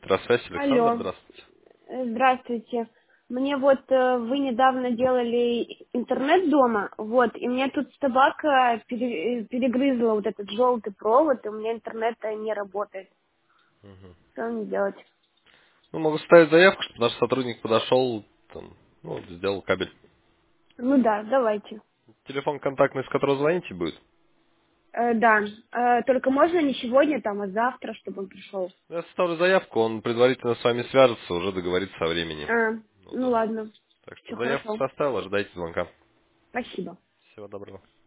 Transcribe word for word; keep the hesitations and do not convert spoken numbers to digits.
Петросвязь, Александр, Алло, здравствуйте. э, здравствуйте. Мне вот э, вы недавно делали интернет дома, вот, и мне тут собака пере- э, перегрызла вот этот желтый провод, и у меня интернет э, не работает. Что мне делать? Ну, могу ставить заявку, чтобы наш сотрудник подошел, там, ну, вот, сделал кабель. Ну да, давайте. Телефон контактный, с которого звоните, будет. Э, да, э, только можно не сегодня, там, а завтра, чтобы он пришел. Я составлю заявку, он предварительно с вами свяжется, уже договорится о времени. А, Ну, ну да. ладно, Так что все заявку хорошо. составил, ожидайте звонка. Спасибо. Всего доброго.